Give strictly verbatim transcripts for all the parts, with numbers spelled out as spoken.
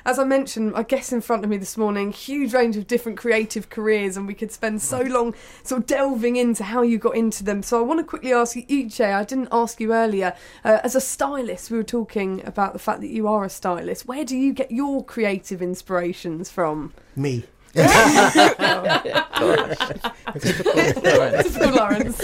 as I mentioned, I guess in front of me this morning, huge range of different creative careers, and we could spend so long sort of delving into how you got into them. So I want to quickly ask you, Uche, I didn't ask you earlier, uh, as a stylist, we were talking about the fact that you are a stylist. Where do you get your creative inspirations from? Me. Typical Lawrence.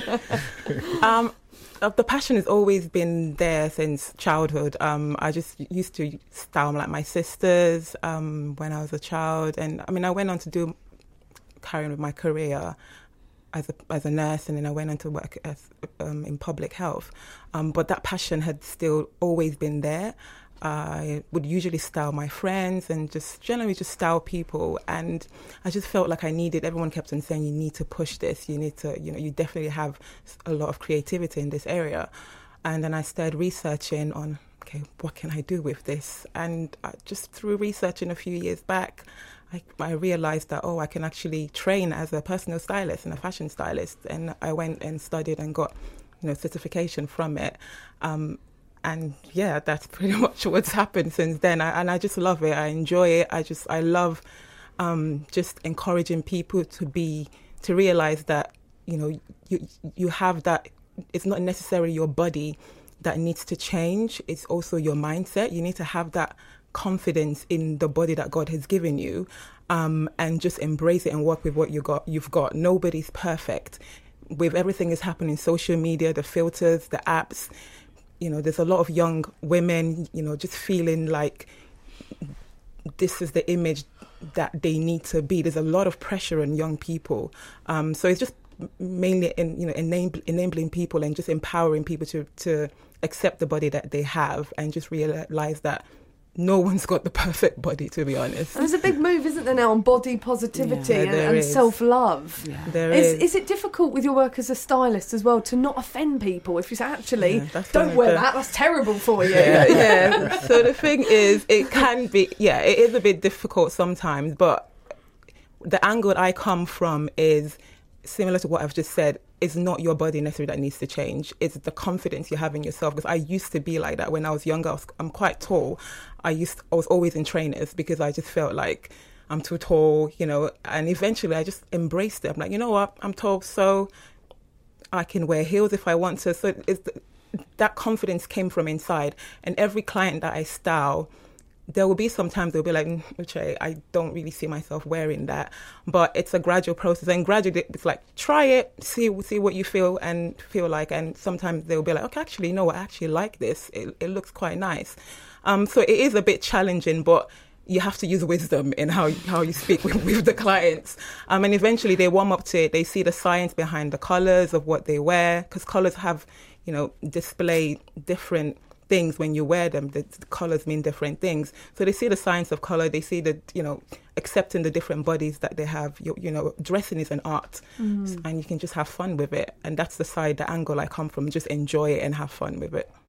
um, the passion has always been there since childhood. Um, I just used to style like my sisters um, when I was a child, and I mean, I went on to do carry on with my career as a as a nurse, and then I went on to work as um, in public health. Um, but that passion had still always been there. I would usually style my friends and just generally just style people, and I just felt like I needed, everyone kept on saying, you need to push this, you need to, you know, you definitely have a lot of creativity in this area. And then I started researching on, okay, what can I do with this? And I, just through researching a few years back, I, I realized that, oh, I can actually train as a personal stylist and a fashion stylist. And I went and studied and got, you know, certification from it. Um, And yeah, that's pretty much what's happened since then. I, and I just love it. I enjoy it. I just, I love um, just encouraging people to be, to realize that, you know, you you have that, it's not necessarily your body that needs to change. It's also your mindset. You need to have that confidence in the body that God has given you, um, and just embrace it and work with what you got, you've got. Nobody's perfect. With everything that's happening, social media, the filters, the apps, you know, there's a lot of young women, you know, just feeling like this is the image that they need to be. There's a lot of pressure on young people. Um, so it's just mainly, in, you know, enable, enabling people and just empowering people to, to accept the body that they have and just realize that no one's got the perfect body, to be honest. And there's a big move, isn't there, now on body positivity yeah, and, and self-love. Yeah. There is, is. Is it difficult with your work as a stylist as well to not offend people? If you say, actually, yeah, don't wear that, that's terrible for you. Yeah, yeah. So the thing is, it can be, yeah, it is a bit difficult sometimes, but the angle I come from is similar to what I've just said. It's not your body necessarily that needs to change. It's the confidence you have in yourself. Because I used to be like that when I was younger. I was, I'm quite tall. I used, to, I was always in trainers because I just felt like I'm too tall, you know. And eventually, I just embraced it. I'm like, you know what? I'm tall, so I can wear heels if I want to. So it's, that confidence came from inside. And every client that I style, there will be sometimes they'll be like, mm, okay, I don't really see myself wearing that. But it's a gradual process. And gradually, it's like, try it, see see what you feel and feel like. And sometimes they'll be like, okay, actually, you know what, I actually like this. It, it looks quite nice. Um, so it is a bit challenging, but you have to use wisdom in how, how you speak with, with the clients. Um, and eventually they warm up to it. They see the science behind the colours of what they wear, because colours have, you know, display different things when you wear them. The, the colours mean different things. So they see the science of colour. They see the, you know, accepting the different bodies that they have. You, you know, dressing is an art, mm. and you can just have fun with it. And that's the side, the angle I come from. Just enjoy it and have fun with it.